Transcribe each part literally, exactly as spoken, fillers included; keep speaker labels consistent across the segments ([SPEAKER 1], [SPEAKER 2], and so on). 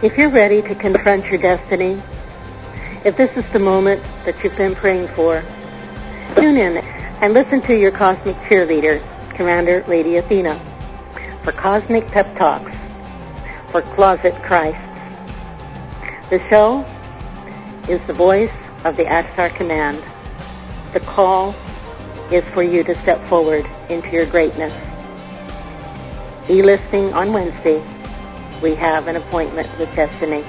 [SPEAKER 1] If you're ready to confront your destiny, if this is the moment that you've been praying for, tune in and listen to your cosmic cheerleader, Commander Lady Athena, for Cosmic Pep Talks for Closet Christ. The show is the voice of the Ashtar Command. The call is for you to step forward into your greatness. Be listening on Wednesday. We have an appointment with destiny.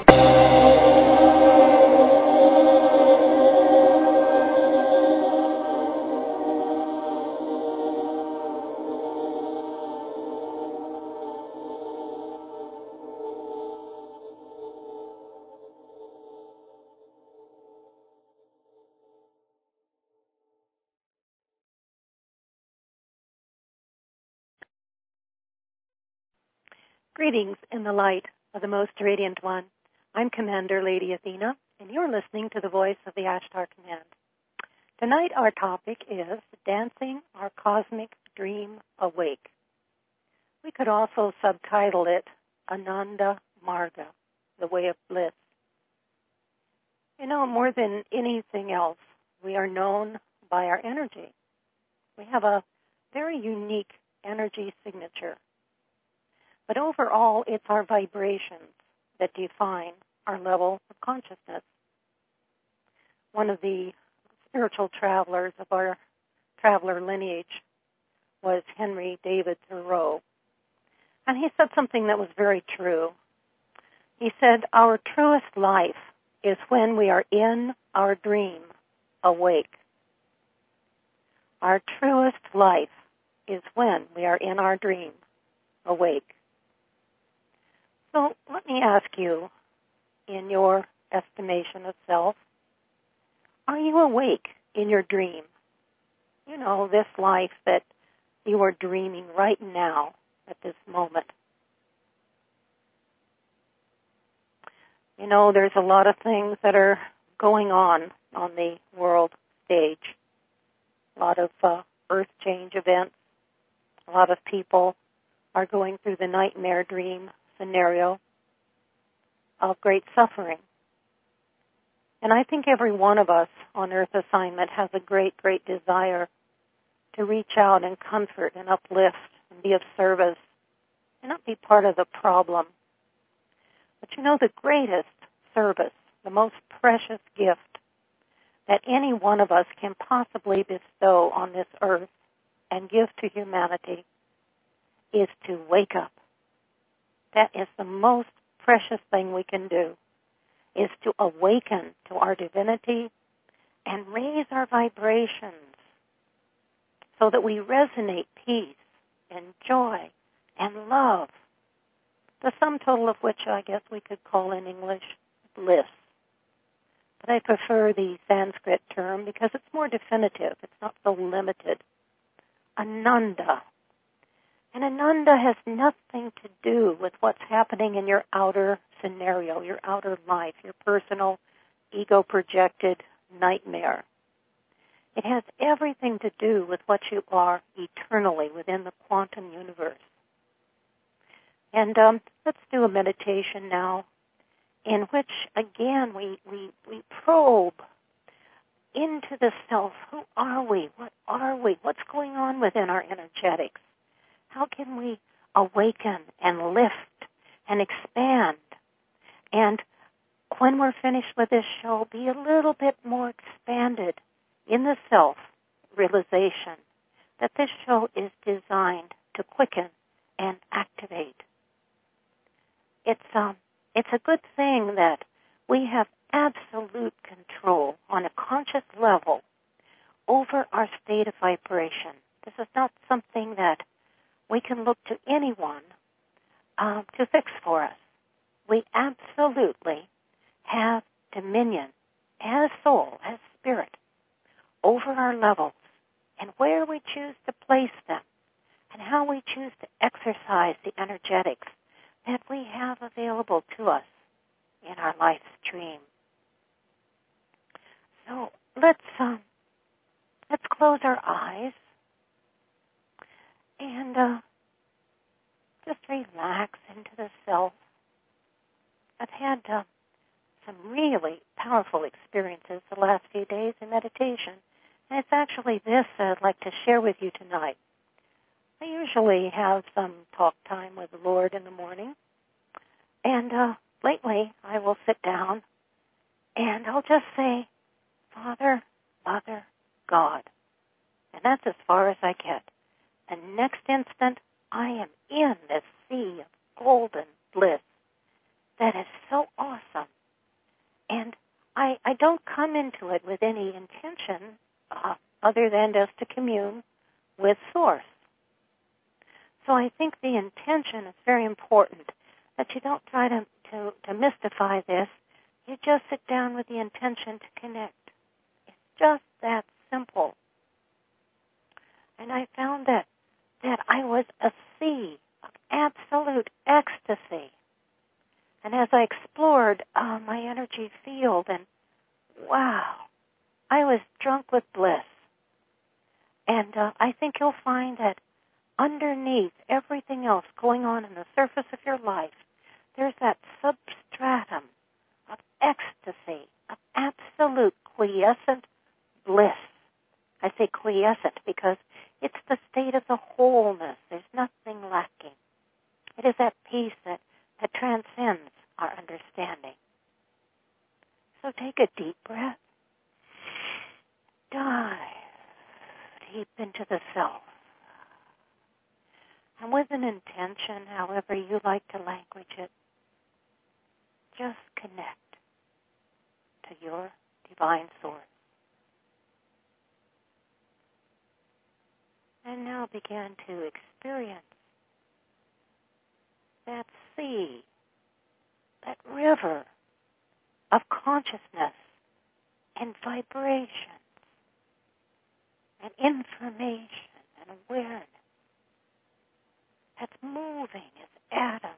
[SPEAKER 2] Greetings in the light of the Most Radiant One. I'm Commander Lady Athena, and you're listening to the voice of the Ashtar Command. Tonight our topic is Dancing Our Cosmic Dream Awake. We could also subtitle it Ananda Marga, the Way of Bliss. You know, more than anything else, we are known by our energy. We have a very unique energy signature. But overall, it's our vibrations that define our level of consciousness. One of the spiritual travelers of our traveler lineage was Henry David Thoreau. And he said something that was very true. He said, our truest life is when we are in our dream awake. Our truest life is when we are in our dream awake. So let me ask you, in your estimation of self, are you awake in your dream? You know, this life that you are dreaming right now at this moment. You know, there's a lot of things that are going on on the world stage. A lot of uh, earth change events. A lot of people are going through the nightmare dream scenario of great suffering. And I think every one of us on Earth assignment has a great, great desire to reach out and comfort and uplift and be of service and not be part of the problem. But you know, the greatest service, the most precious gift that any one of us can possibly bestow on this earth and give to humanity is to wake up. That is the most precious thing we can do, is to awaken to our divinity and raise our vibrations so that we resonate peace and joy and love, the sum total of which I guess we could call in English bliss. But I prefer the Sanskrit term because it's more definitive. It's not so limited. Ananda. And Ananda has nothing to do with what's happening in your outer scenario, your outer life, your personal, ego-projected nightmare. It has everything to do with what you are eternally within the quantum universe. And um, let's do a meditation now in which, again, we, we, we probe into the self. Who are we? What are we? What's going on within our energetics? How can we awaken and lift and expand? And when we're finished with this show, be a little bit more expanded in the self-realization that this show is designed to quicken and activate. It's, um, it's a good thing that we have absolute control on a conscious level over our state of vibration. This is not something that we can look to anyone um, to fix for us. We absolutely have dominion as soul, as spirit, over our levels and where we choose to place them and how we choose to exercise the energetics that we have available to us in our life stream. So let's um, let's close our eyes and uh, just relax into the self I've had uh, some really powerful experiences the last few days in meditation, and it's actually this I'd like to share with you tonight. I usually have some talk time with the Lord in the morning, and uh, lately I will sit down and I'll just say, Father, Mother, God. And that's as far as I get. And next instant, I am in this sea of golden bliss that is so awesome. And I, I don't come into it with any intention uh, other than just to commune with Source. So I think the intention is very important, that you don't try to, to, to mystify this. You just sit down with the intention to connect. It's just that simple. And I found that, that I was a sea of absolute ecstasy. And as I explored uh, my energy field, and wow, I was drunk with bliss. And uh, I think you'll find that underneath everything else going on in the surface of your life, there's that substratum of ecstasy, of absolute quiescent bliss. I say quiescent because it's the state of the wholeness. There's nothing lacking. It is that peace that, that transcends our understanding. So take a deep breath. Dive deep into the self. And with an intention, however you like to language it, just connect to your divine source. And now begin to experience that sea, that river of consciousness and vibrations and information and awareness that's moving as atoms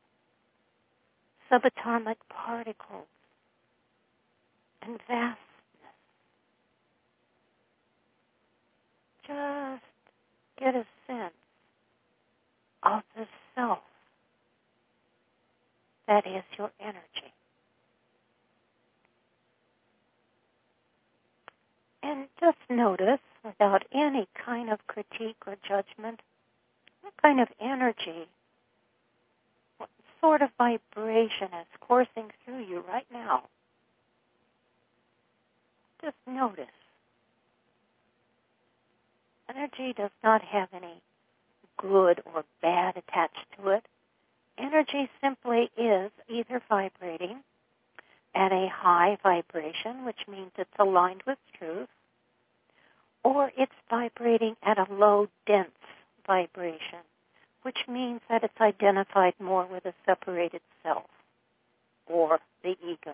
[SPEAKER 2] and subatomic particles and vastness. Just get a sense of the self that is your energy. And just notice, without any kind of critique or judgment, what kind of energy, what sort of vibration is coursing through you right now. Just notice. Energy does not have any good or bad attached to it. Energy simply is either vibrating at a high vibration, which means it's aligned with truth, or it's vibrating at a low, dense vibration, which means that it's identified more with a separated self or the ego.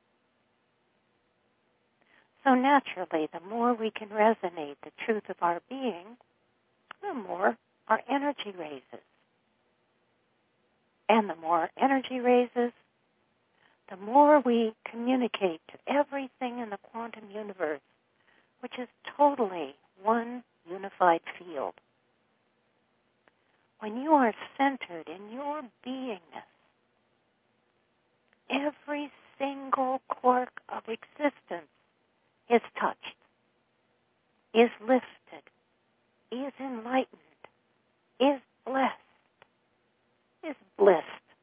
[SPEAKER 2] So naturally, the more we can resonate the truth of our being, the more our energy raises. And the more our energy raises, the more we communicate to everything in the quantum universe, which is totally one unified field. When you are centered in your beingness, every single quark of existence is touched, is lifted, is enlightened, is blessed, is blissed.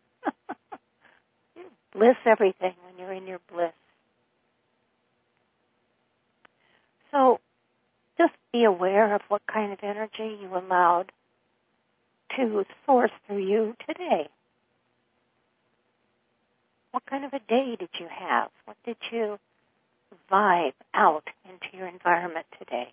[SPEAKER 2] You bliss everything when you're in your bliss. So just be aware of what kind of energy you allowed to source through you today. What kind of a day did you have? What did you vibe out into your environment today?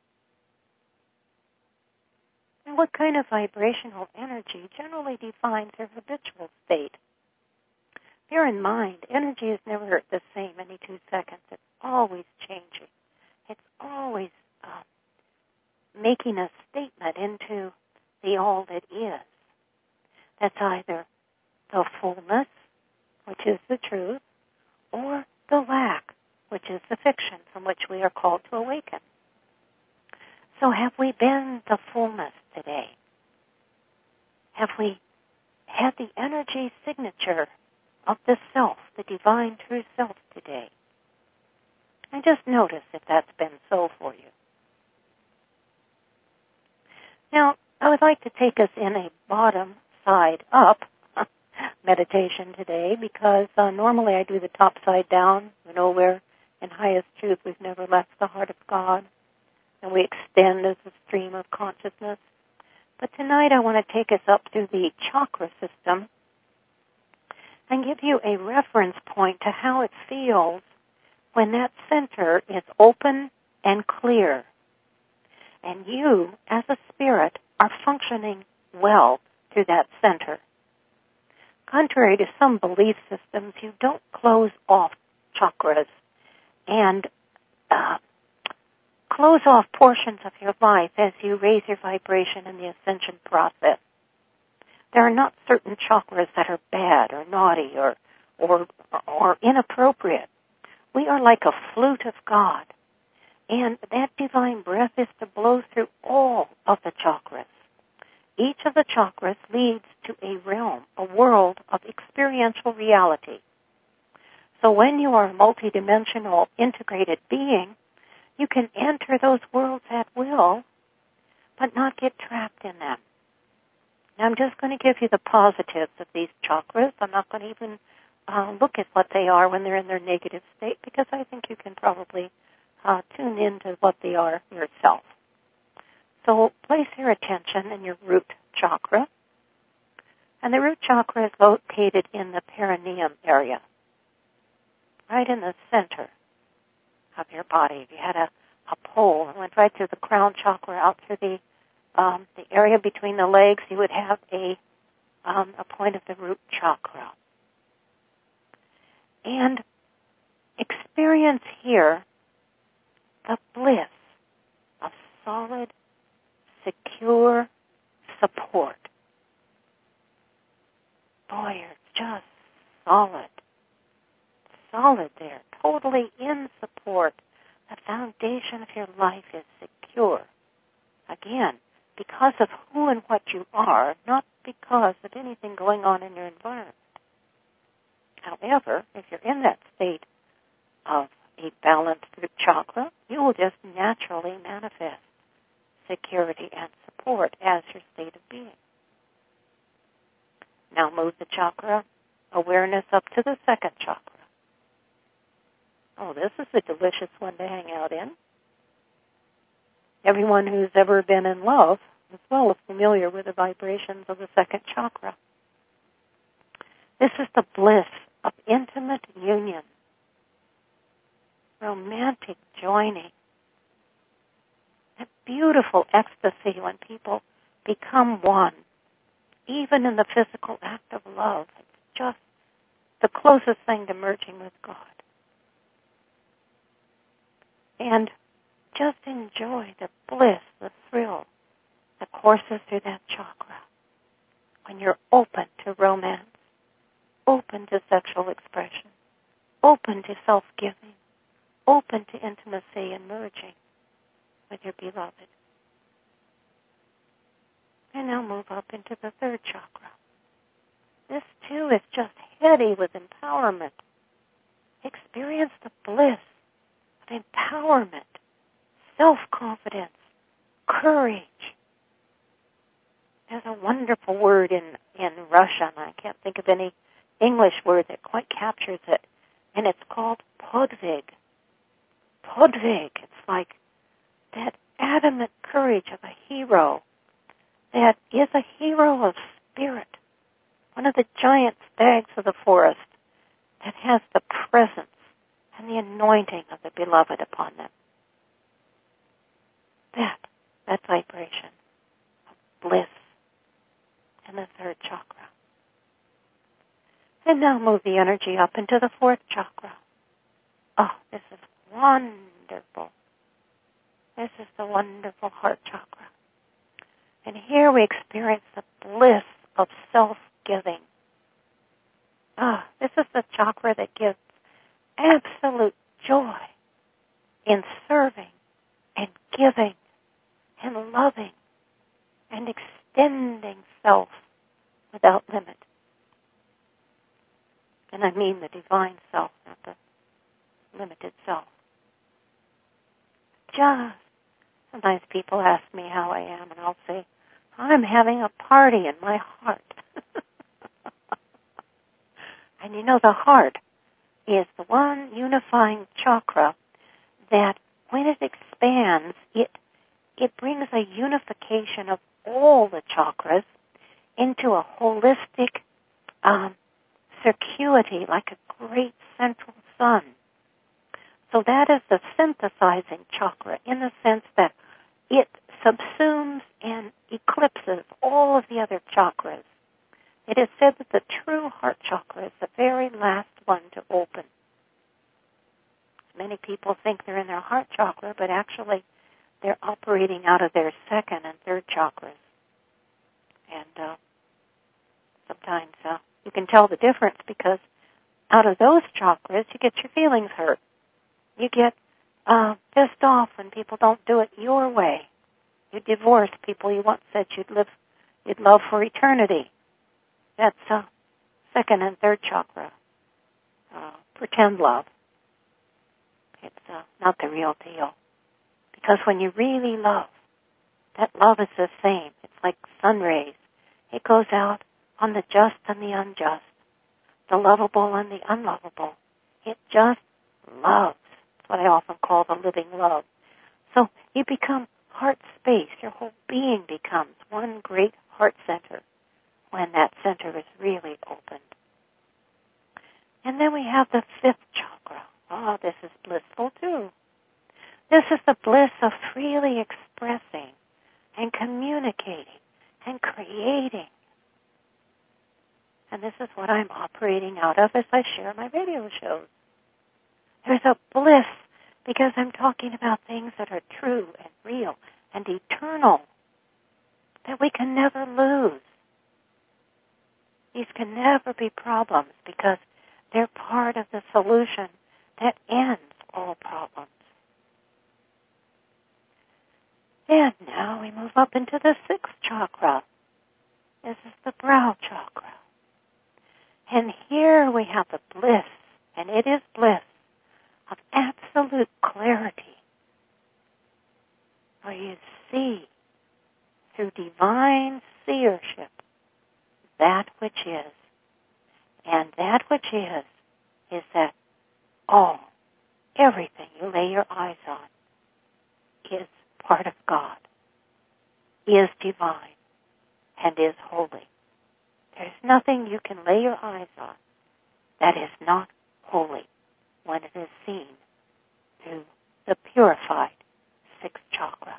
[SPEAKER 2] And what kind of vibrational energy generally defines your habitual state? Bear in mind, energy is never the same any two seconds. It's always changing. It's always uh, making a statement into the all that is. That's either the fullness, which is the truth, or the lack, which is the fiction from which we are called to awaken. So have we been the fullness today? Have we had the energy signature of the self, the divine true self today. And just notice if that's been so for you. Now, I would like to take us in a bottom side up meditation today because uh, normally I do the top side down. You know, where in highest truth we've never left the heart of God, and we extend as a stream of consciousness. But tonight I want to take us up through the chakra system and give you a reference point to how it feels when that center is open and clear, and you, as a spirit, are functioning well through that center. Contrary to some belief systems, you don't close off chakras and uh, close off portions of your life as you raise your vibration in the ascension process. There are not certain chakras that are bad or naughty or or, or inappropriate. We are like a flute of God, and that divine breath is to blow through all of the chakras. Each of the chakras leads to a realm, a world of experiential reality. So when you are a multidimensional, integrated being, you can enter those worlds at will, but not get trapped in them. Now, I'm just going to give you the positives of these chakras. I'm not going to even uh, look at what they are when they're in their negative state, because I think you can probably uh, tune into what they are yourself. So place your attention in your root chakra. And the root chakra is located in the perineum area, right in the center of your body. If you had a, a pole and went right through the crown chakra out through the um, the area between the legs, you would have a um, a point of the root chakra. And experience here the bliss of solid, secure support. Boy, you're just solid. Solid there, totally in support. The foundation of your life is secure. Again, because of who and what you are, not because of anything going on in your environment. However, if you're in that state of a balanced root chakra, you will just naturally manifest security and support as your state of being. Now move the chakra awareness up to the second chakra. Oh, this is a delicious one to hang out in. Everyone who's ever been in love as well is familiar with the vibrations of the second chakra. This is the bliss of intimate union, romantic joining, a beautiful ecstasy when people become one, even in the physical act of love. It's just the closest thing to merging with God. And just enjoy the bliss, the thrill that courses through that chakra when you're open to romance, open to sexual expression, open to self-giving, open to intimacy and merging with your beloved. And now move up into the third chakra. This, too, is just heady with empowerment. Experience the bliss of empowerment, self-confidence, courage. There's a wonderful word in, in Russian. I can't think of any English word that quite captures it. And it's called podvig. Podvig. It's like that adamant courage of a hero that is a hero of spirit. One of the giant stags of the forest that has the presence and the anointing of the beloved upon them. That, that vibration of bliss in the third chakra. And now move the energy up into the fourth chakra. Oh, this is wonderful. This is the wonderful heart chakra. And here we experience the bliss of self-giving. Ah, this is the chakra that gives absolute joy in serving and giving and loving and extending self without limit. And I mean the divine self, not the limited self. Just, sometimes people ask me how I am, and I'll say, I'm having a party in my heart. And you know, the heart is the one unifying chakra that when it expands, it it brings a unification of all the chakras into a holistic um, circuity, like a great central sun. So that is the synthesizing chakra in the sense that it subsumes and eclipses all of the other chakras. It is said that the true heart chakra is the very last one to open. Many people think they're in their heart chakra, but actually they're operating out of their second and third chakras. And uh, sometimes uh, you can tell the difference because out of those chakras you get your feelings hurt. You get uh, pissed off when people don't do it your way. You divorce people you once said you'd live, you'd love for eternity. That's uh, second and third chakra. Uh, pretend love. It's uh, not the real deal. Because when you really love, that love is the same. It's like sun rays. It goes out on the just and the unjust, the lovable and the unlovable. It just loves. That's what I often call the living love. So you become heart space. Your whole being becomes one great heart center when that center is really opened. And then we have the fifth chakra. Oh, this is blissful too. This is the bliss of freely expressing and communicating and creating. And this is what I'm operating out of as I share my radio shows. There's a bliss because I'm talking about things that are true and real and eternal that we can never lose. These can never be problems because they're part of the solution that ends all problems. And now we move up into the sixth chakra. This is the brow chakra. And here we have the bliss, and it is bliss, of absolute clarity, where you see through divine seership that which is. And that which is, is that all, everything you lay your eyes on is part of God, is divine, and is holy. There's nothing you can lay your eyes on that is not holy when it is seen through the purified sixth chakra.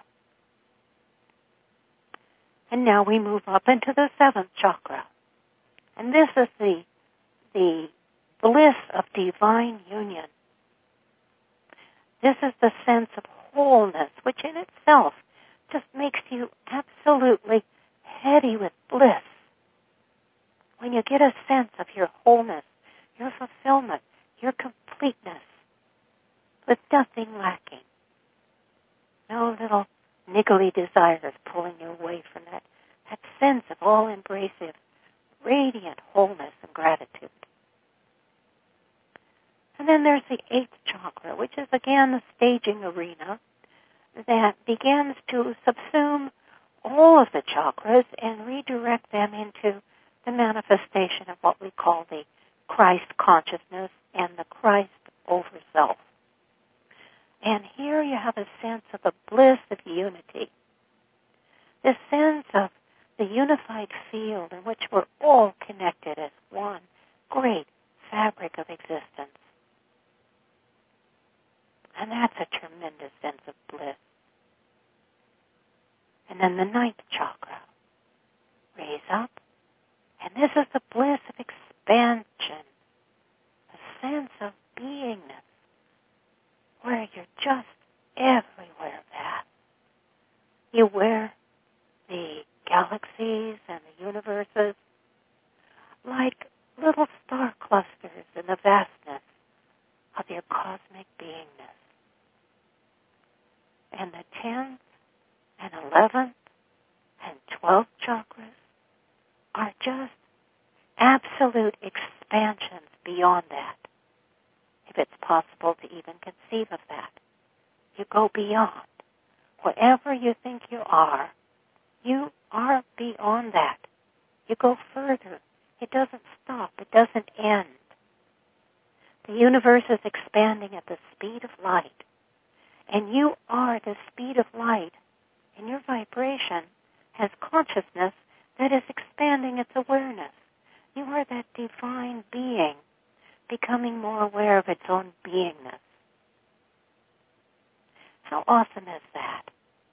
[SPEAKER 2] And now we move up into the seventh chakra. And this is the, the bliss of divine union. This is the sense of wholeness, which in itself just makes you absolutely heady with bliss. When you get a sense of your wholeness, your fulfillment, your completeness, with nothing lacking. No little niggly desires pulling you away from that, that sense of all-embracing, radiant wholeness and gratitude. And then there's the eighth chakra, which is again the staging arena that begins to subsume all of the chakras and redirect them into the manifestation of what we call the Christ consciousness and the Christ over self. And here you have a sense of the bliss of unity, this sense of the unified field in which we're all connected as one great fabric of existence. And that's a tremendous sense of bliss. And then the ninth chakra, raise up, and this is the bliss of expansion, a sense of beingness, where you're just everywhere vast. You wear the galaxies and the universes like little star clusters in the vastness of your cosmic beingness. And the tenth and eleventh and twelfth chakras are just absolute expansions beyond that, if it's possible to even conceive of that. You go beyond. Wherever you think you are, you are beyond that. You go further. It doesn't stop. It doesn't end. The universe is expanding at the speed of light, and you are the speed of light, and your vibration has consciousness that is expanding its awareness. You are that divine being becoming more aware of its own beingness. How awesome is that?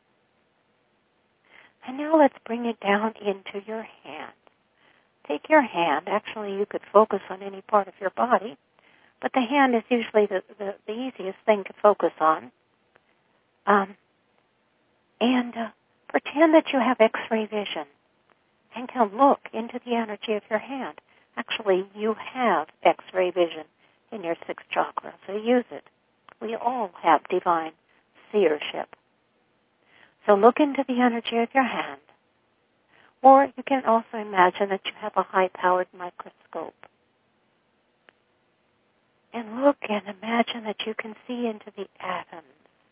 [SPEAKER 2] And now let's bring it down into your hand. Take your hand. Actually, you could focus on any part of your body, but the hand is usually the, the, the easiest thing to focus on. Um, and uh, pretend that you have X-ray vision and can look into the energy of your hand. Actually, you have X-ray vision in your sixth chakra, so use it. We all have divine seership. So look into the energy of your hand. Or you can also imagine that you have a high-powered microscope. And look and imagine that you can see into the atoms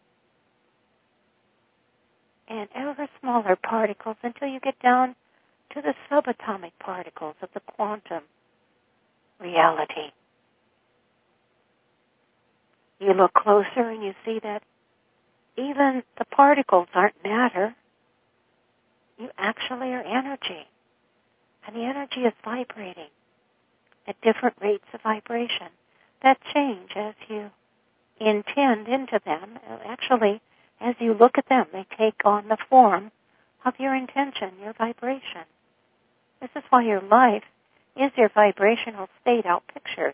[SPEAKER 2] and ever smaller particles until you get down to the subatomic particles of the quantum reality. You look closer and you see that even the particles aren't matter. You actually are energy. And the energy is vibrating at different rates of vibration that change as you intend into them. Actually, as you look at them, they take on the form of your intention, your vibration. This is why your life is your vibrational state outpictured.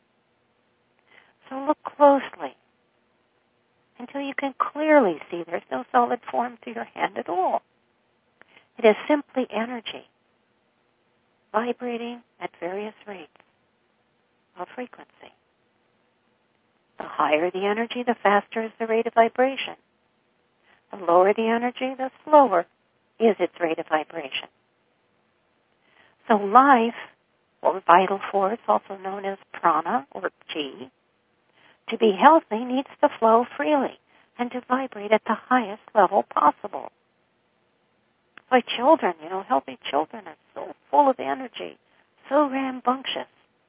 [SPEAKER 2] So look closely until you can clearly see there's no solid form to your hand at all. It is simply energy vibrating at various rates of frequency. The higher the energy, the faster is the rate of vibration. The lower the energy, the slower is its rate of vibration. So life, or vital force, also known as prana or chi, to be healthy needs to flow freely and to vibrate at the highest level possible. Like children, you know, healthy children are so full of energy, so rambunctious.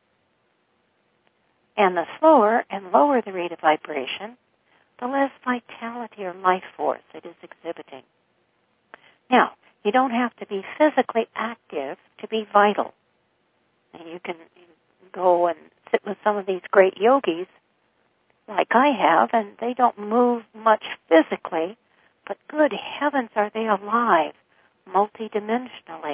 [SPEAKER 2] And the slower and lower the rate of vibration, the less vitality or life force it is exhibiting. Now, you don't have to be physically active to be vital. And you can go and sit with some of these great yogis like I have, and they don't move much physically, but good heavens, are they alive multidimensionally.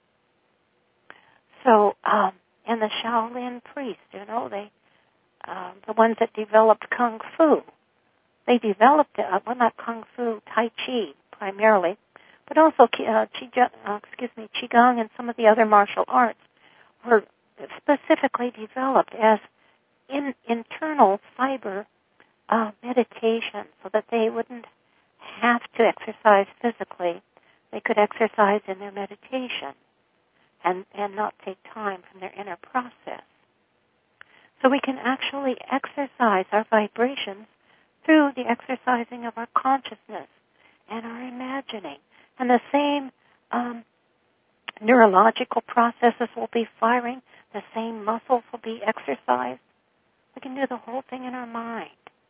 [SPEAKER 2] So, um, and the Shaolin priests, you know, they, uh, the ones that developed Kung Fu, they developed, uh, well, not Kung Fu, Tai Chi primarily, but also, uh, Qi, uh, excuse me, Qigong and some of the other martial arts were specifically developed as in, internal fiber uh, meditation so that they wouldn't have to exercise physically. They could exercise in their meditation and, and not take time from their inner process. So we can actually exercise our vibrations through the exercising of our consciousness and our imagining. And the same um, neurological processes will be firing. The same muscles will be exercised. We can do the whole thing in our mind.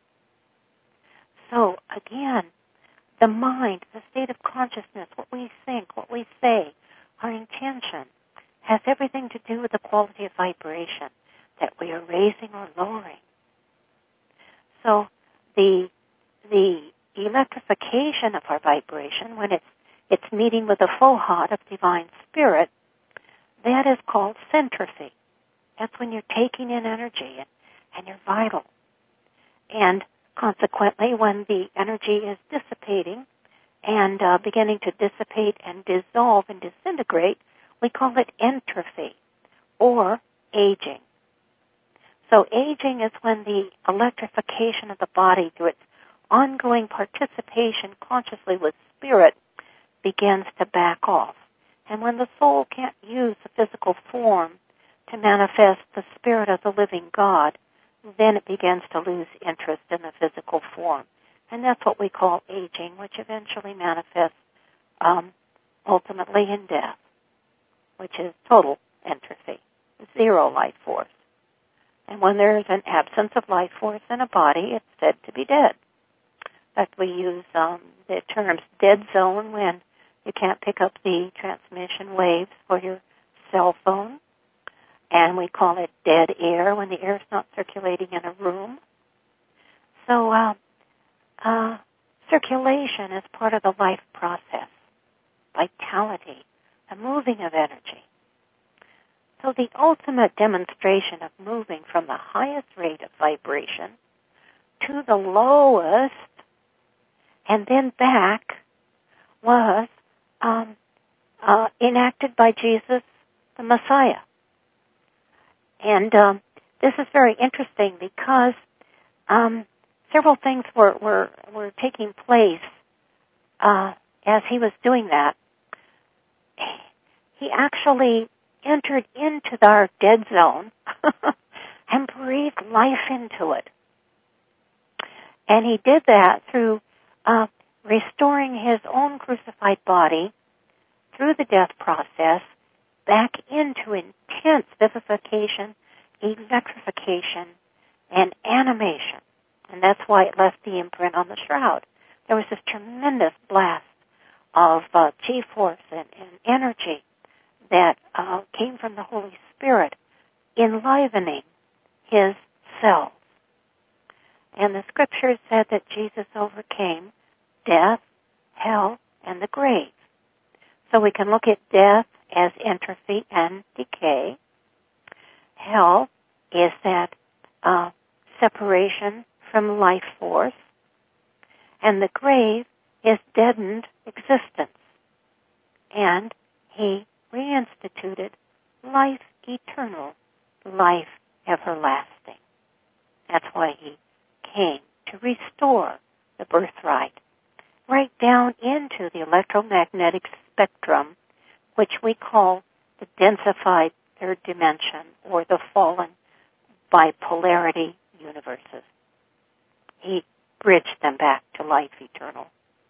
[SPEAKER 2] So, again, the mind, the state of consciousness, what we think, what we say, our intention, has everything to do with the quality of vibration that we are raising or lowering. So the the electrification of our vibration, when it's it's meeting with the fohad of divine spirit, that is called centrophy. That's when you're taking in energy and, and you're vital. And consequently, when the energy is dissipating and uh, beginning to dissipate and dissolve and disintegrate, we call it entropy or aging. So aging is when the electrification of the body through its ongoing participation consciously with spirit begins to back off. And when the soul can't use the physical form to manifest the Spirit of the living God, then it begins to lose interest in the physical form. And that's what we call aging, which eventually manifests um, ultimately in death, which is total entropy, zero life force. And when there's an absence of life force in a body, it's said to be dead. In fact, we use um, the terms dead zone when you can't pick up the transmission waves for your cell phone. And we call it dead air when the air is not circulating in a room. So uh, uh, circulation is part of the life process, vitality, the moving of energy. So the ultimate demonstration of moving from the highest rate of vibration to the lowest and then back was um, uh, enacted by Jesus, the Messiah. And um, this is very interesting because um, several things were, were, were taking place uh, as he was doing that. He actually entered into our dead zone and breathed life into it. And he did that through uh, restoring his own crucified body through the death process back into intense vivification, electrification, and animation. And that's why it left the imprint on the shroud. There was this tremendous blast of uh, G-force and, and energy that uh, came from the Holy Spirit, enlivening his cells. And the scripture said that Jesus overcame death, hell, and the grave. So we can look at death as entropy and decay. Hell is that uh, separation from life force. And the grave is deadened existence. And he reinstituted life eternal, life everlasting. That's why he came, to restore the birthright right down into the electromagnetic spectrum, which we call the densified third dimension or the fallen bipolarity universes. He bridged them back to life eternal.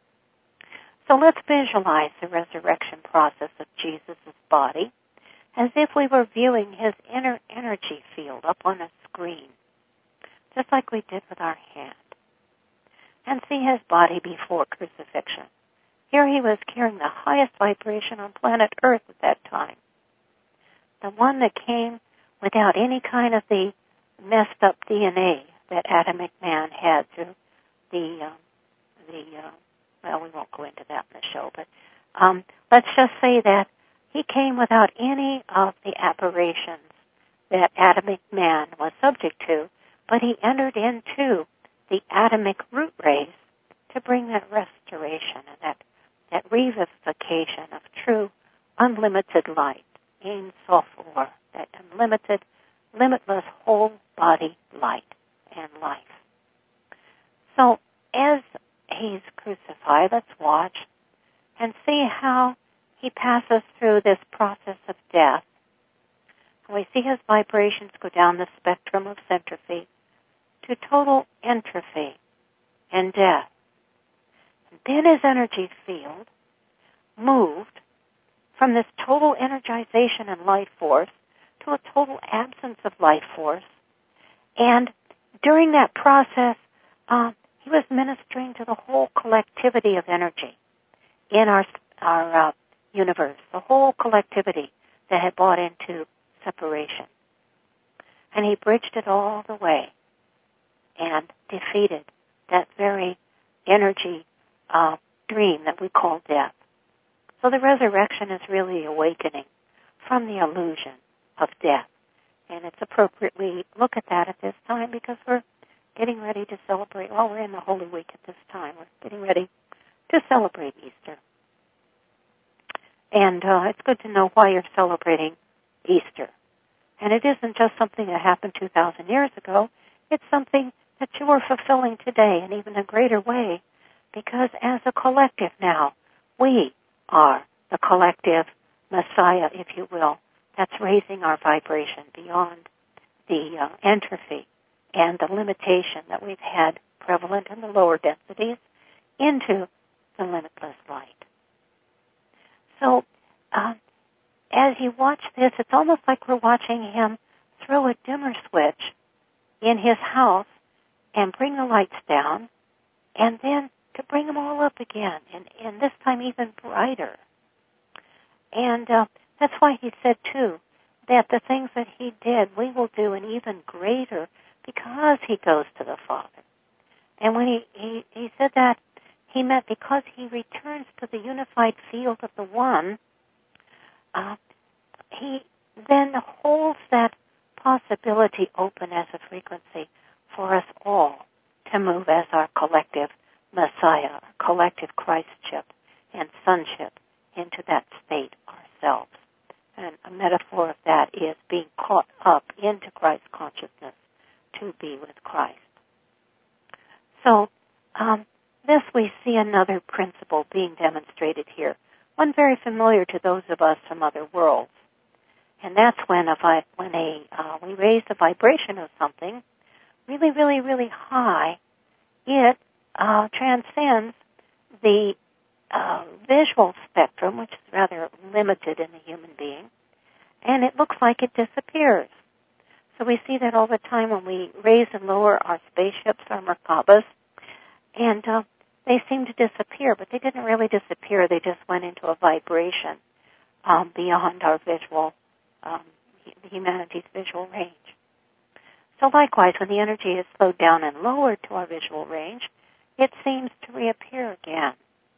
[SPEAKER 2] So let's visualize the resurrection process of Jesus' body as if we were viewing his inner energy field up on a screen, just like we did with our hand, and see his body before crucifixion. Here he was carrying the highest vibration on planet Earth at that time, the one that came without any kind of the messed up D N A that Adamic man had through the, um, the uh, well, we won't go into that in the show, but um, let's just say that he came without any of the aberrations that Adamic man was subject to, but he entered into the Adamic root race to bring that restoration and that, that revivification of true unlimited light, Ein Sof Or, that unlimited, limitless whole body light and life. So as he's crucified, let's watch and see how he passes through this process of death. And we see his vibrations go down the spectrum of centropy to total entropy and death. And then his energy field moved from this total energization and life force to a total absence of life force. And during that process, uh, he was ministering to the whole collectivity of energy in our our uh, universe, the whole collectivity that had bought into separation. And he bridged it all the way and defeated that very energy uh, dream that we call death. So the resurrection is really awakening from the illusion of death. And it's appropriate we look at that at this time because we're getting ready to celebrate, well, we're in the Holy Week at this time. We're getting ready to celebrate Easter. And uh, it's good to know why you're celebrating Easter. And it isn't just something that happened two thousand years ago. It's something that you are fulfilling today in even a greater way because as a collective now, we are the collective Messiah, if you will, That's raising our vibration beyond the uh, entropy and the limitation that we've had prevalent in the lower densities into the limitless light. So, uh, as you watch this, it's almost like we're watching him throw a dimmer switch in his house and bring the lights down, and then to bring them all up again, and, and this time even brighter. And uh, that's why he said, too, that the things that he did, we will do an even greater because he goes to the Father. And when he, he, he said that, he meant because he returns to the unified field of the One, uh, he then holds that possibility open as a frequency for us all to move as our collective Messiah, collective Christship and sonship into that state ourselves. And a metaphor of that is being caught up into Christ consciousness to be with Christ. So, um, this we see another principle being demonstrated here, one very familiar to those of us from other worlds. And that's when a vi- when a uh, we raise the vibration of something really, really, really high, it uh, transcends the uh, visual spectrum, which is rather limited in the human being, and it looks like it disappears. So we see that all the time when we raise and lower our spaceships, our Merkabas, and uh, they seem to disappear, but they didn't really disappear. They just went into a vibration um, beyond our visual, um, humanity's visual range. So likewise, when the energy is slowed down and lowered to our visual range, it seems to reappear again.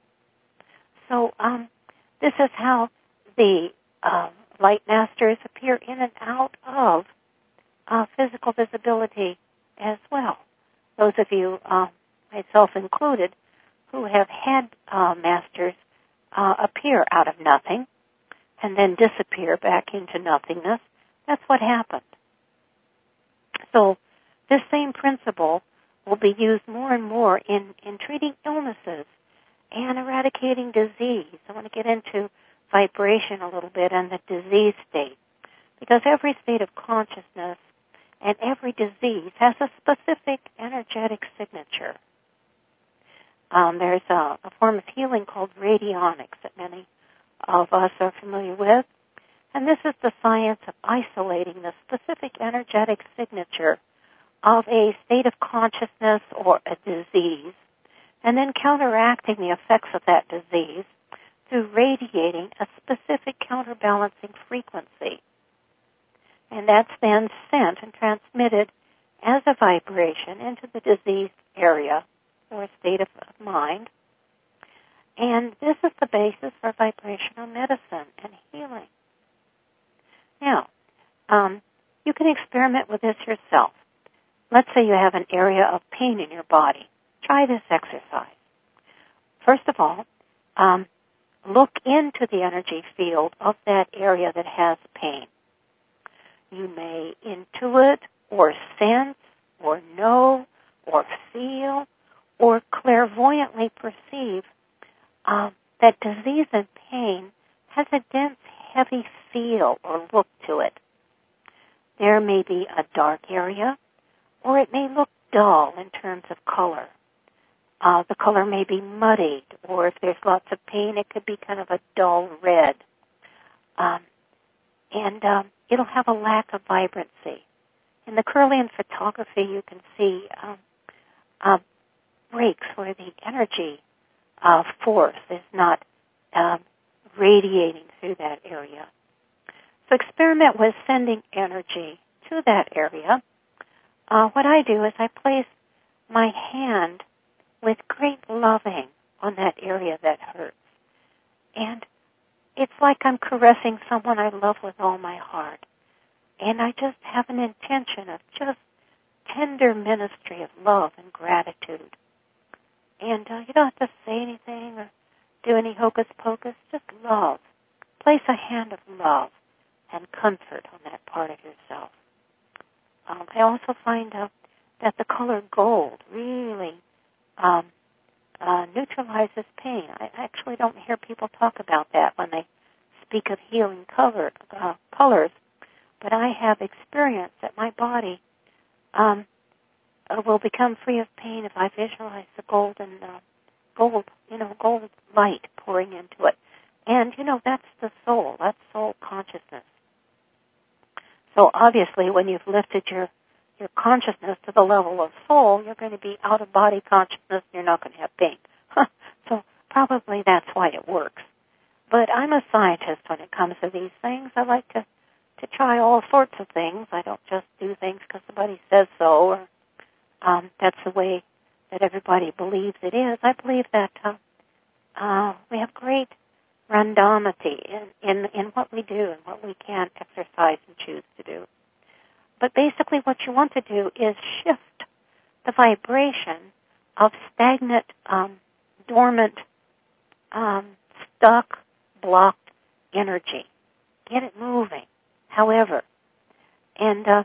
[SPEAKER 2] So um, this is how the uh, light masters appear in and out of uh, physical visibility as well. Those of you, uh, myself included, who have had uh, masters uh, appear out of nothing and then disappear back into nothingness, that's what happened. So this same principle will be used more and more in, in treating illnesses and eradicating disease. I want to get into vibration a little bit and the disease state, because every state of consciousness and every disease has a specific energetic signature. Um, there's a, a form of healing called radionics that many of us are familiar with, and this is the science of isolating the specific energetic signature of a state of consciousness or a disease, and then counteracting the effects of that disease through radiating a specific counterbalancing frequency. And that's then sent and transmitted as a vibration into the diseased area or a state of mind. And this is the basis for vibrational medicine and healing. Now, um, you can experiment with this yourself. Let's say you have an area of pain in your body. Try this exercise. First of all, um, look into the energy field of that area that has pain. You may intuit or sense or know or feel or clairvoyantly perceive uh, that disease and pain has a dense, heavy feel or look to it. There may be a dark area, or it may look dull in terms of color. Uh, the color may be muddied, or if there's lots of pain, it could be kind of a dull red. Um, and um, it'll have a lack of vibrancy. In the Kirlian photography, you can see um, uh, breaks where the energy uh, force is not uh, radiating through that area. So experiment with sending energy to that area. Uh, what I do is I place my hand with great loving on that area that hurts. And it's like I'm caressing someone I love with all my heart. And I just have an intention of just tender ministry of love and gratitude. And uh, you don't have to say anything or do any hocus pocus, just love. Place a hand of love and comfort on that part of yourself. Um, I also find uh, that the color gold really um, uh, neutralizes pain. I actually don't hear people talk about that when they speak of healing color, uh, colors, but I have experienced that my body um, uh, will become free of pain if I visualize the golden, uh, gold, you know, gold light pouring into it. And, you know, that's the soul. That's soul consciousness. So obviously when you've lifted your, your consciousness to the level of soul, you're going to be out-of-body consciousness. You're not going to have pain. So probably that's why it works. But I'm a scientist when it comes to these things. I like to, to try all sorts of things. I don't just do things because somebody says so, or um, that's the way that everybody believes it is. I believe that uh, uh, we have great randomity in, in, in what we do and what we can exercise and choose to do. But basically what you want to do is shift the vibration of stagnant, um, dormant, um, stuck, blocked energy. Get it moving. However, and uh,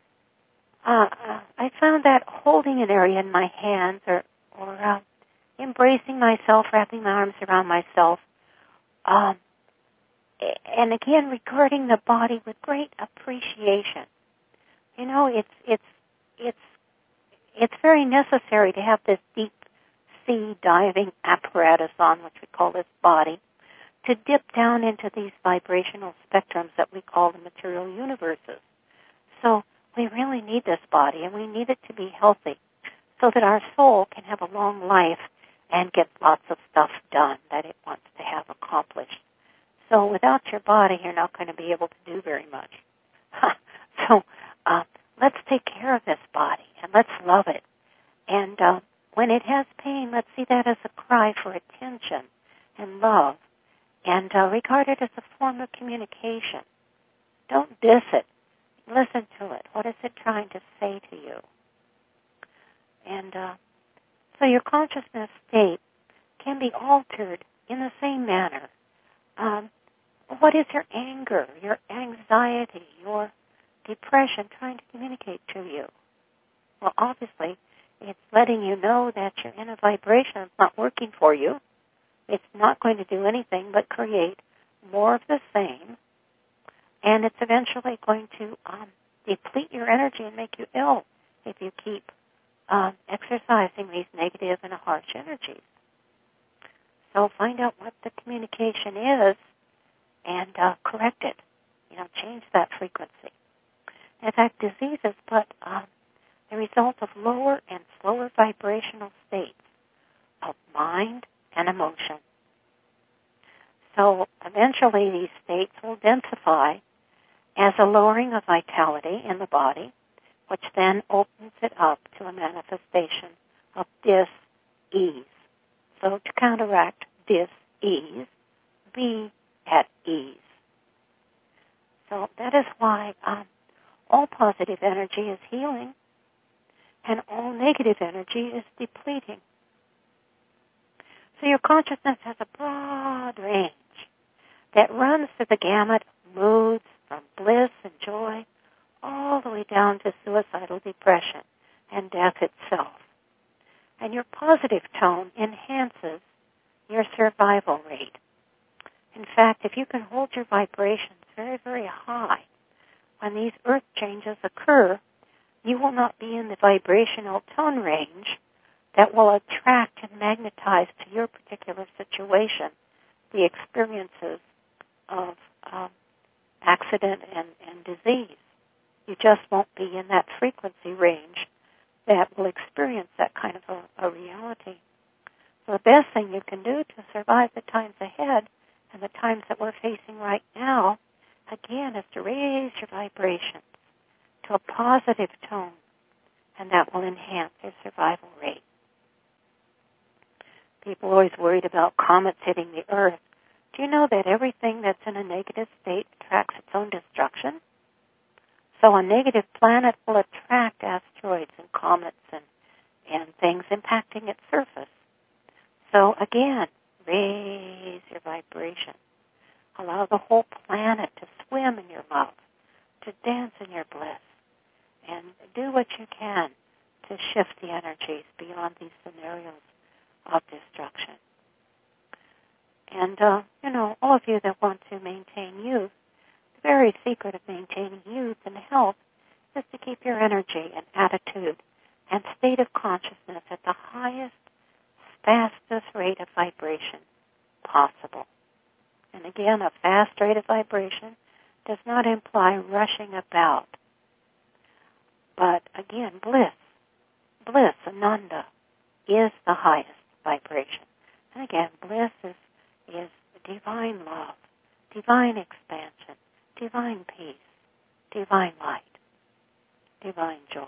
[SPEAKER 2] uh, I found that holding an area in my hands or, or uh, embracing myself, wrapping my arms around myself, um, and again regarding the body with great appreciation. You know, it's it's it's it's very necessary to have this deep sea diving apparatus on, which we call this body, to dip down into these vibrational spectrums that we call the material universes. So we really need this body, and we need it to be healthy so that our soul can have a long life and get lots of stuff done that it wants to have accomplished. So without your body, you're not going to be able to do very much. so uh, let's take care of this body, and let's love it. And uh, when it has pain, let's see that as a cry for attention and love, and uh, regard it as a form of communication. Don't diss it. Listen to it. What is it trying to say to you? And uh, so your consciousness state can be altered in the same manner. Um, what is your anger, your anxiety, your depression trying to communicate to you? Well, obviously, it's letting you know that you're in a vibration that's not working for you. It's not going to do anything but create more of the same, and it's eventually going to um, deplete your energy and make you ill if you keep um, exercising these negative and harsh energies. So find out what the communication is and uh, correct it. You know, change that frequency. In fact, disease is but um, the result of lower and slower vibrational states of mind and emotion. So eventually these states will densify as a lowering of vitality in the body, which then opens it up to a manifestation of dis-ease. So to counteract dis-ease, be at ease. So that is why um, all positive energy is healing and all negative energy is depleting. So your consciousness has a broad range that runs through the gamut of moods from bliss and joy all the way down to suicidal depression and death itself. And your positive tone enhances your survival rate. In fact, if you can hold your vibrations very, very high, when these earth changes occur, you will not be in the vibrational tone range that will attract and magnetize to your particular situation the experiences of um, accident and, and disease. You just won't be in that frequency range that will experience that kind of a, a reality. So the best thing you can do to survive the times ahead and the times that we're facing right now, again, is to raise your vibrations to a positive tone, and that will enhance your survival rate. People are always worried about comets hitting the Earth. Do you know that everything that's in a negative state attracts its own destruction? So a negative planet will attract asteroids and comets and, and things impacting its surface. So again, raise your vibration. Allow the whole planet to swim in your love, to dance in your bliss, and do what you can to shift the energies beyond these scenarios of destruction. And, uh, you know, all of you that want to maintain youth, the very secret of maintaining youth and health is to keep your energy and attitude and state of consciousness at the highest, fastest rate of vibration possible. And again, a fast rate of vibration does not imply rushing about. But again, bliss, bliss, ananda, is the highest vibration. And again, bliss is, is divine love, divine expansion, divine peace, divine light, divine joy.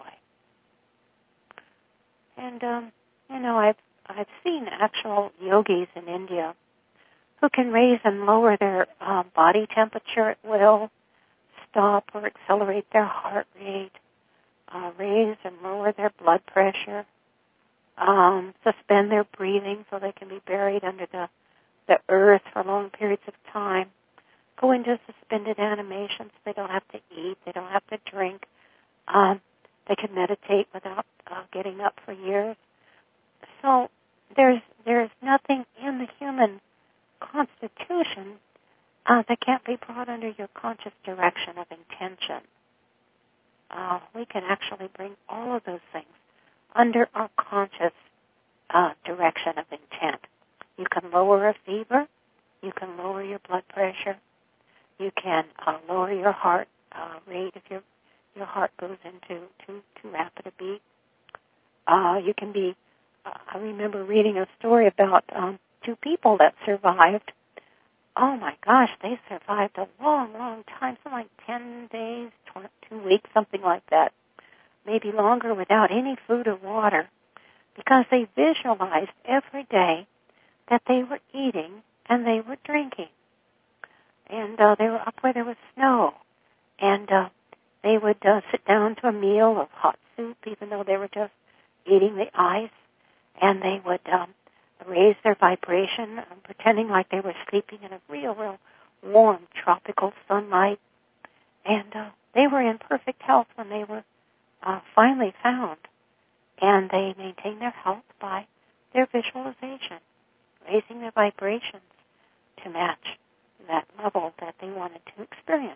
[SPEAKER 2] And, um, you know, I've, I've seen actual yogis in India who can raise and lower their uh, body temperature at will, stop or accelerate their heart rate, uh, raise and lower their blood pressure, um, suspend their breathing so they can be buried under the, the earth for long periods of time, go into suspended animation so they don't have to eat, they don't have to drink, um, they can meditate without uh, getting up for years. So there's there's nothing in the human constitution uh, that can't be brought under your conscious direction of intention. Uh, we can actually bring all of those things under our conscious uh, direction of intent. You can lower a fever. You can lower your blood pressure. You can uh, lower your heart uh, rate if your your heart goes into too too rapid a beat. Uh, you can be. Uh, I remember reading a story about um, two people that survived. Oh my gosh, they survived a long, long time, something like ten days, two weeks, something like that, maybe longer, without any food or water, because they visualized every day that they were eating and they were drinking. And uh, they were up where there was snow. And uh, they would uh, sit down to a meal of hot soup, even though they were just eating the ice. And they would um, raise their vibration, um, pretending like they were sleeping in a real, real warm tropical sunlight. And uh, they were in perfect health when they were uh, finally found. And they maintained their health by their visualization, raising their vibrations to match that level that they wanted to experience.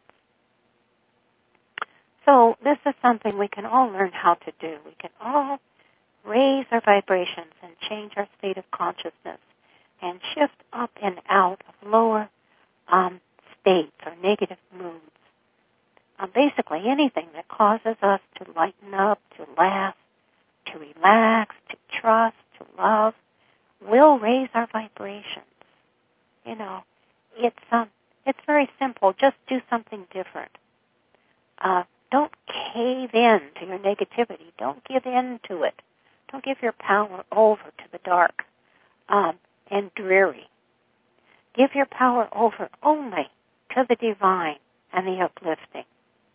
[SPEAKER 2] So this is something we can all learn how to do. We can all raise our vibrations and change our state of consciousness and shift up and out of lower um, states or negative moods. Um, basically anything that causes us to lighten up, to laugh, to relax, to trust, to love, will raise our vibrations. You know, it's um, it's very simple. Just do something different. Uh, don't cave in to your negativity. Don't give in to it. Don't give your power over to the dark um, and dreary. Give your power over only to the divine and the uplifting.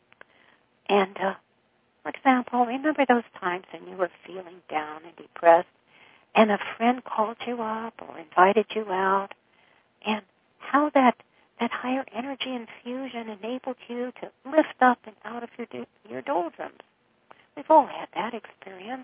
[SPEAKER 2] And, uh, for example, remember those times when you were feeling down and depressed and a friend called you up or invited you out, and how that that higher energy infusion enabled you to lift up and out of your your doldrums. We've all had that experience.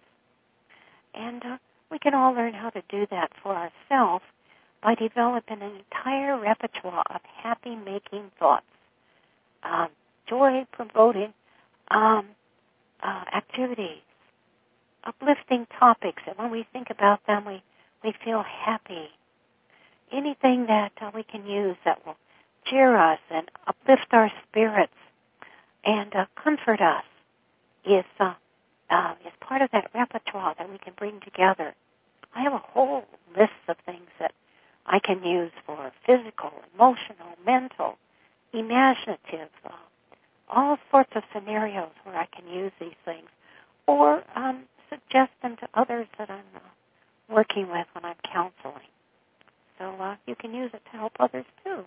[SPEAKER 2] And uh, we can all learn how to do that for ourselves by developing an entire repertoire of happy-making thoughts, um, joy-promoting um, uh, activities, uplifting topics that when we think about them, we, we feel happy. Anything that uh, we can use that will cheer us and uplift our spirits and uh, comfort us is uh, uh, is part of that repertoire that we can bring together. I have a whole list of things that I can use for physical, emotional, mental, imaginative, uh, all sorts of scenarios where I can use these things, or um, suggest them to others that I'm uh, working with when I'm counseling. So uh, you can use it to help others too.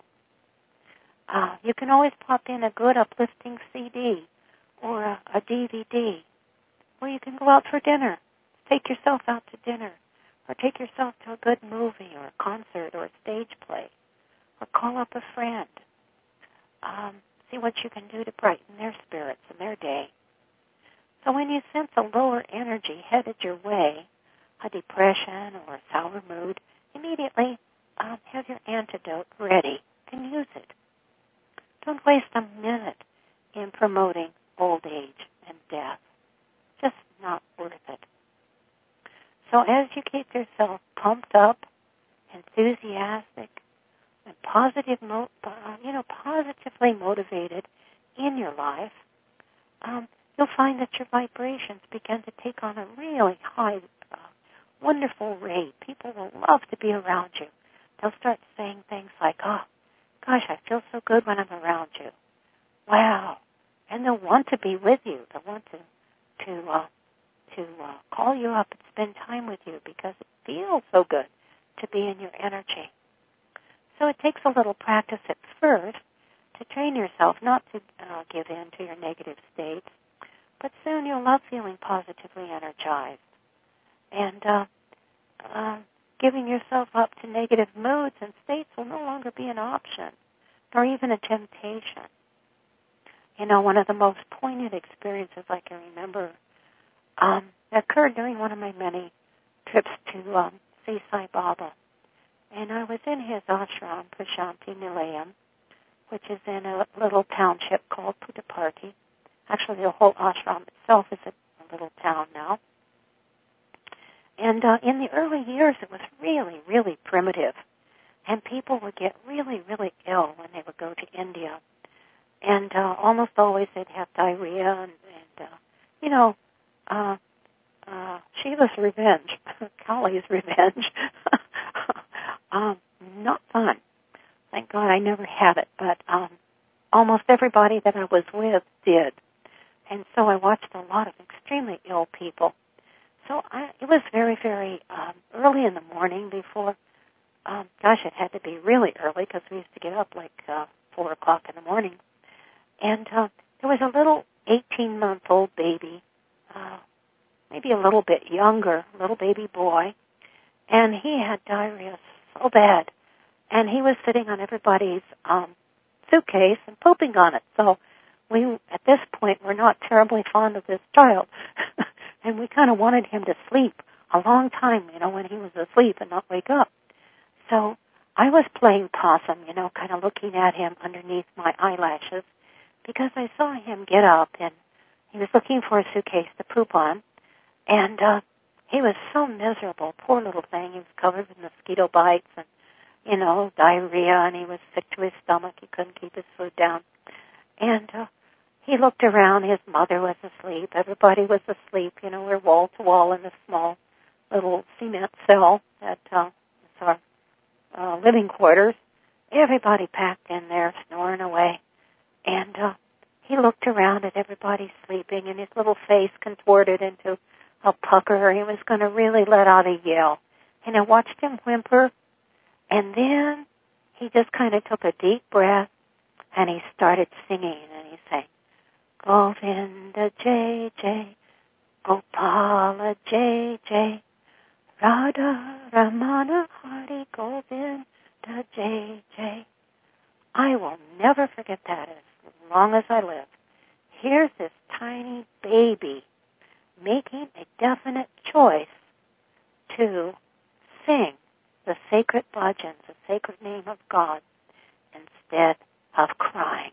[SPEAKER 2] Uh, you can always pop in a good uplifting C D or a, a D V D, or you can go out for dinner. Take yourself out to dinner, or take yourself to a good movie or a concert or a stage play, or call up a friend. Um, see what you can do to brighten their spirits and their day. So when you sense a lower energy headed your way, a depression or a sour mood, immediately um, have your antidote ready and use it. Don't waste a minute in promoting old age and death. Just not worth it. So as you keep yourself pumped up, enthusiastic, and positive, mo- uh, you know, positively motivated in your life, um, you'll find that your vibrations begin to take on a really high, uh, wonderful rate. People will love to be around you. They'll start saying things like, "Oh, gosh, I feel so good when I'm around you. Wow!" And they'll want to be with you. They'll want to to uh, to uh, call you up and spend time with you because it feels so good to be in your energy. So it takes a little practice at first to train yourself not to uh, give in to your negative states, but soon you'll love feeling positively energized. And uh, uh, giving yourself up to negative moods and states will no longer be an option, or even a temptation. You know, one of the most poignant experiences I can remember um, occurred during one of my many trips to um, see Sai Baba. And I was in his ashram, Prashanti Nilayam, which is in a little township called Puttaparthi. Actually, the whole ashram itself is a, a little town now. And uh, in the early years, it was really, really primitive. And people would get really, really ill when they would go to India. And uh, almost always they'd have diarrhea and, and uh, you know, uh, uh, Shiva's revenge, Kali's revenge. um, not fun. Thank God I never had it, but um, almost everybody that I was with did. And so I watched a lot of extremely ill people. So I, it was very, very um, early in the morning before, um, gosh, it had to be really early because we used to get up like uh, four o'clock in the morning. And uh, there was a little eighteen-month-old baby, uh, maybe a little bit younger, little baby boy, and he had diarrhea so bad. And he was sitting on everybody's um, suitcase and pooping on it. So we, at this point, were not terribly fond of this child. And we kind of wanted him to sleep a long time, you know, when he was asleep and not wake up. So I was playing possum, you know, kind of looking at him underneath my eyelashes because I saw him get up and he was looking for a suitcase to poop on. And uh, he was so miserable, poor little thing. He was covered with mosquito bites and, you know, diarrhea, and he was sick to his stomach. He couldn't keep his food down. And uh, he looked around. His mother was asleep. Everybody was asleep. You know, we're wall to wall in a small little cement cell that uh, is our uh, living quarters. Everybody packed in there, snoring away. And uh, he looked around at everybody sleeping, and his little face contorted into a pucker. He was going to really let out a yell. And I watched him whimper, and then he just kind of took a deep breath, and he started singing, and he sang, Govinda Jai Jai, Gopala Jai Jai, Radha Ramana Hari Govinda Jai Jai. I will never forget that as long as I live. Here's this tiny baby making a definite choice to sing the sacred bhajans, the sacred name of God, instead of crying.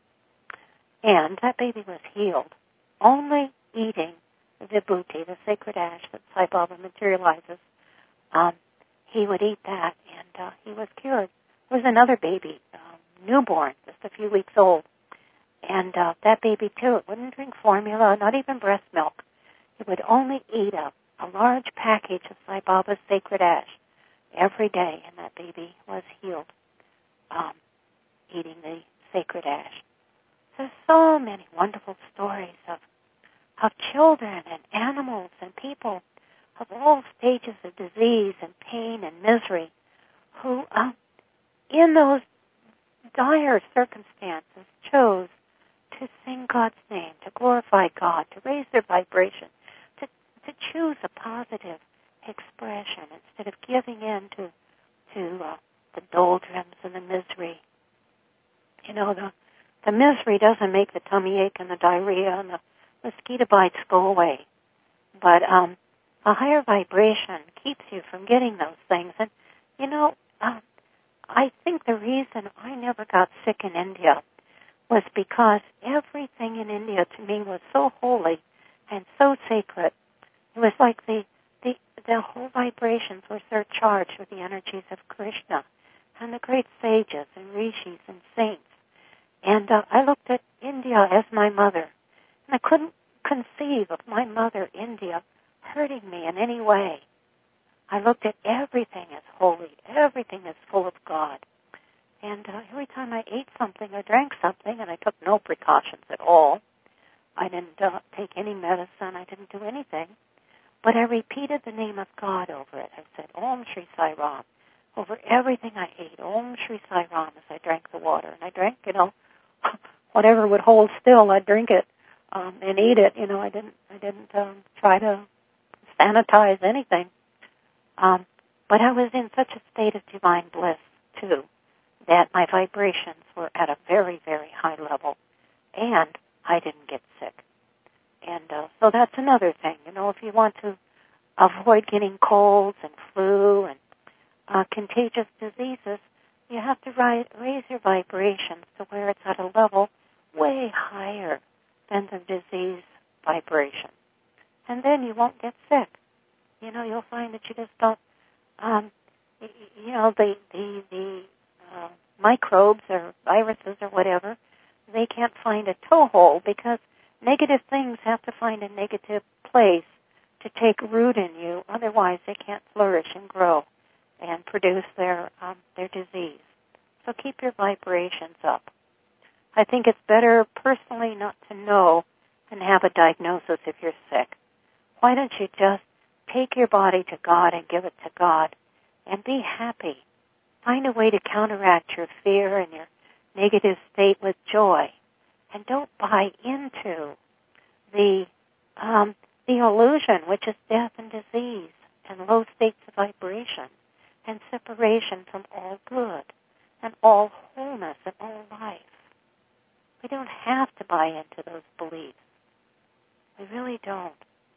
[SPEAKER 2] And that baby was healed, only eating the vibhuti, the sacred ash that Sai Baba materializes. Um, he would eat that, and uh, he was cured. There was another baby, um, newborn, just a few weeks old, and uh, that baby, too, it wouldn't drink formula, not even breast milk. It would only eat a, a large package of Sai Baba's sacred ash every day, and that baby was healed, um, eating the sacred ash. There's so many wonderful stories of of children and animals and people of all stages of disease and pain and misery who, uh, in those dire circumstances, chose to sing God's name, to glorify God, to raise their vibration, to, to choose a positive expression instead of giving in to, to uh, the doldrums and the misery. You know, the, the misery doesn't make the tummy ache and the diarrhea and the mosquito bites go away. But um, a higher vibration keeps you from getting those things. And, you know, uh, I think the reason I never got sick in India was because everything in India to me was so holy and so sacred. It was like the the, the whole vibrations were surcharged with the energies of Krishna and the great sages and rishis and saints. And uh, I looked at India as my mother. And I couldn't conceive of my mother, India, hurting me in any way. I looked at everything as holy, everything as full of God. And uh, every time I ate something or drank something, and I took no precautions at all, I didn't uh, take any medicine, I didn't do anything, but I repeated the name of God over it. I said, Om Shri Sai Ram, over everything I ate, Om Shri Sai Ram, as I drank the water. And I drank, you know, whatever would hold still, I'd drink it um, and eat it. You know, I didn't, I didn't um, try to sanitize anything. Um, but I was in such a state of divine bliss, too, that my vibrations were at a very, very high level, and I didn't get sick. And uh, so that's another thing. You know, if you want to avoid getting colds and flu and uh, contagious diseases, you have to rise, raise your vibrations to where it's at a level way higher than the disease vibration. And then you won't get sick. You know, you'll find that you just don't, um, you know, the, the, the uh, microbes or viruses or whatever, they can't find a toehold because negative things have to find a negative place to take root in you. Otherwise, they can't flourish and grow and produce their um, their disease. So keep your vibrations up. I think it's better personally not to know than have a diagnosis if you're sick. Why don't you just take your body to God and give it to God and be happy. Find a way to counteract your fear and your negative state with joy. And don't buy into the um, the illusion, which is death and disease and low states of vibration and separation from all good and all wholeness and all life. We don't have to buy into those beliefs. We really don't.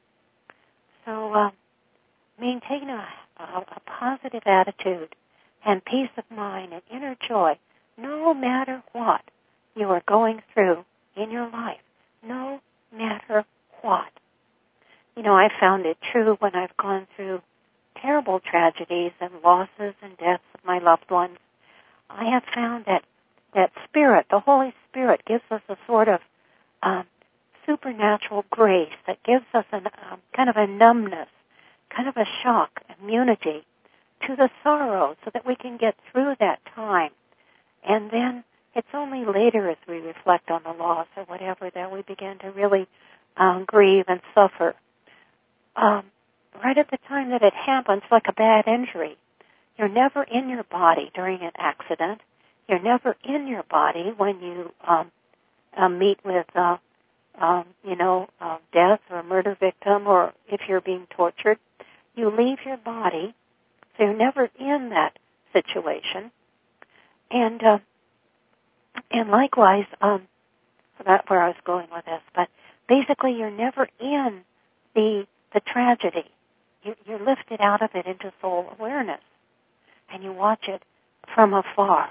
[SPEAKER 2] So uh, maintain a, a, a positive attitude and peace of mind and inner joy no matter what you are going through in your life, no matter what. You know, I found it true when I've gone through terrible tragedies and losses and deaths of my loved ones. I have found that that Spirit, the Holy Spirit, gives us a sort of um, supernatural grace that gives us an, um, kind of a numbness, kind of a shock, immunity to the sorrow so that we can get through that time. And then it's only later as we reflect on the loss or whatever that we begin to really um, grieve and suffer. Um, right at the time that it happens, like a bad injury, you're never in your body during an accident. You're never in your body when you um, uh, meet with, uh, um, you know, uh, death or a murder victim, or if you're being tortured. You leave your body, so you're never in that situation. And uh, and likewise, um, that's where I was going with this. But basically, you're never in the the tragedy. You, you're lifted out of it into soul awareness, and you watch it from afar.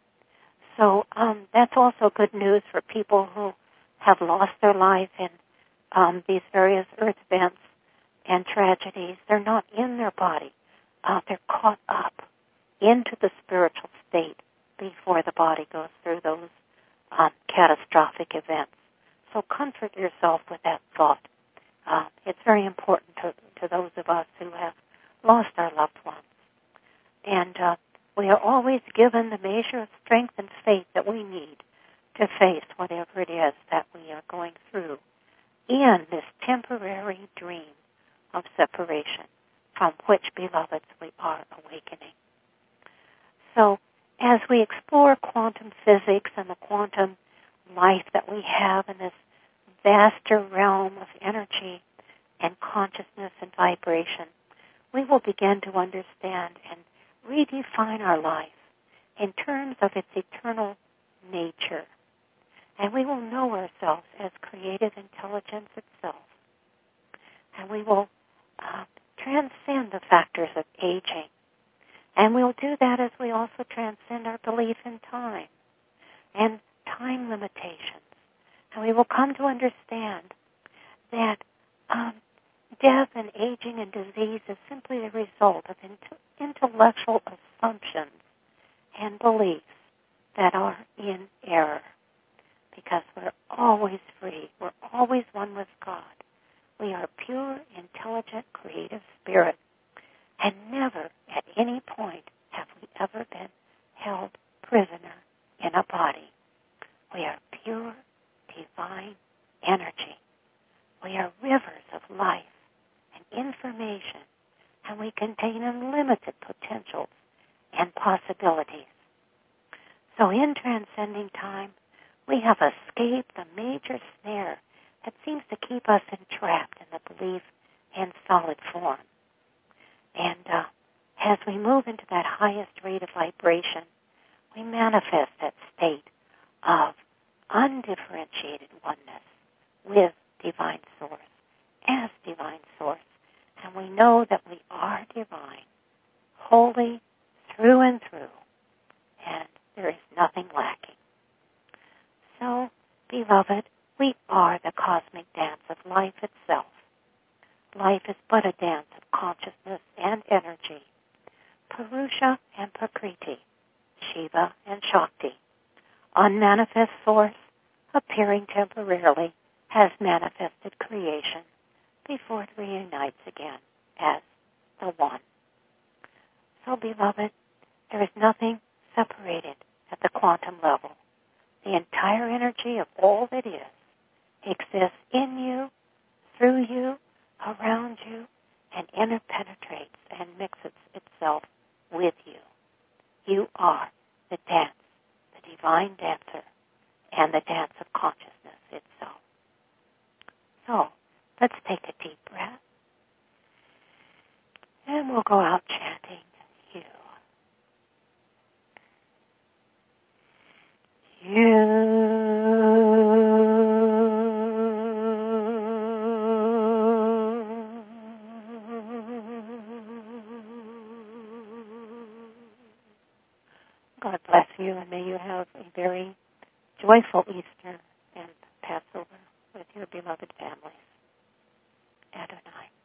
[SPEAKER 2] So um, that's also good news for people who have lost their life in um, these various earth events and tragedies. They're not in their body. Uh, they're caught up into the spiritual state before the body goes through those um, catastrophic events. So comfort yourself with that thought. Uh, it's very important to, to those of us who have lost our loved ones. And uh, we are always given the measure of strength and faith that we need to face whatever it is that we are going through in this temporary dream of separation from which, beloveds, we are awakening. So as we explore quantum physics and the quantum life that we have in this vaster realm of energy and consciousness and vibration, we will begin to understand and redefine our life in terms of its eternal nature. And we will know ourselves as creative intelligence itself. And we will uh, transcend the factors of aging And we'll do that as we also transcend our belief in time and time limitations. And we will come to understand that um, death and aging and disease is simply the result of int- intellectual assumptions and beliefs that are in error. Because we're always free. We're always one with God. We are pure, intelligent, creative spirit. And never at any point have we ever been held prisoner in a body. We are pure, divine energy. We are rivers of life and information, and we contain unlimited potentials and possibilities. So in transcending time, we have escaped the major snare that seems to keep us entrapped in the belief in solid form. And uh, as we move into that highest rate of vibration, we manifest that state of undifferentiated oneness with Divine Source, as Divine Source. And we know that we are divine, holy through and through, and there is nothing lacking. So, beloved, we are the cosmic dance of life itself. Life is but a dance of consciousness and energy. Purusha and Prakriti, Shiva and Shakti. Unmanifest source, appearing temporarily, has manifested creation before it reunites again as the One. So, beloved, there is nothing separated at the quantum level. The entire energy of all that is exists in you, through you, around you, and interpenetrates and mixes itself with you. You are the dance, the divine dancer, and the dance of consciousness itself. So, let's take a deep breath, and we'll go out chanting you. You. God bless you, and may you have a very joyful Easter and Passover with your beloved families. Adonai.